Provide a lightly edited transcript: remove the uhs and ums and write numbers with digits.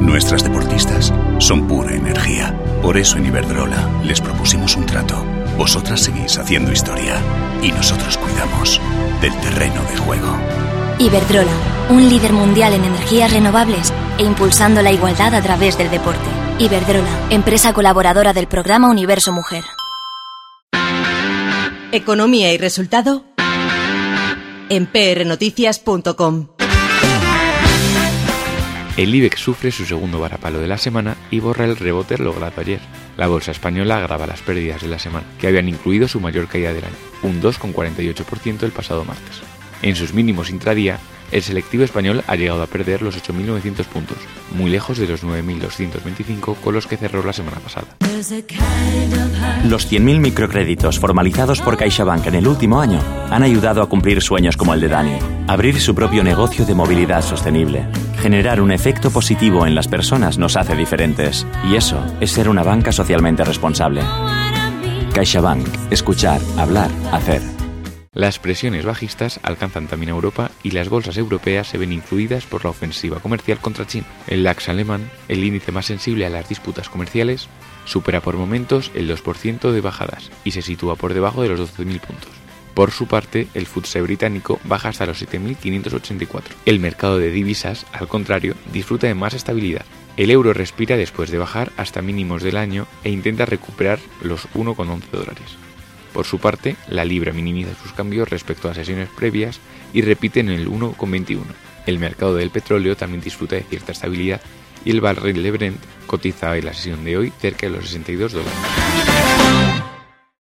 Nuestras deportistas son pura energía. Por eso en Iberdrola les propusimos un trato. Vosotras seguís haciendo historia y nosotros cuidamos del terreno de juego. Iberdrola, un líder mundial en energías renovables e impulsando la igualdad a través del deporte. Iberdrola, empresa colaboradora del programa Universo Mujer. Economía y resultado en prnoticias.com. El IBEX sufre su segundo varapalo de la semana y borra el rebote logrado ayer. La bolsa española agrava las pérdidas de la semana, que habían incluido su mayor caída del año, un 2,48% el pasado martes. En sus mínimos intradía, el selectivo español ha llegado a perder los 8.900 puntos, muy lejos de los 9.225 con los que cerró la semana pasada. Los 100.000 microcréditos formalizados por CaixaBank en el último año han ayudado a cumplir sueños como el de Dani. Abrir su propio negocio de movilidad sostenible. Generar un efecto positivo en las personas nos hace diferentes. Y eso es ser una banca socialmente responsable. CaixaBank. Escuchar, hablar, hacer. Las presiones bajistas alcanzan también a Europa y las bolsas europeas se ven influidas por la ofensiva comercial contra China. El DAX alemán, el índice más sensible a las disputas comerciales, supera por momentos el 2% de bajadas y se sitúa por debajo de los 12.000 puntos. Por su parte, el FTSE británico baja hasta los 7.584. El mercado de divisas, al contrario, disfruta de más estabilidad. El euro respira después de bajar hasta mínimos del año e intenta recuperar los $1,11. Por su parte, la libra minimiza sus cambios respecto a sesiones previas y repite en el 1,21. El mercado del petróleo también disfruta de cierta estabilidad y el barril de Brent cotiza en la sesión de hoy cerca de los $62.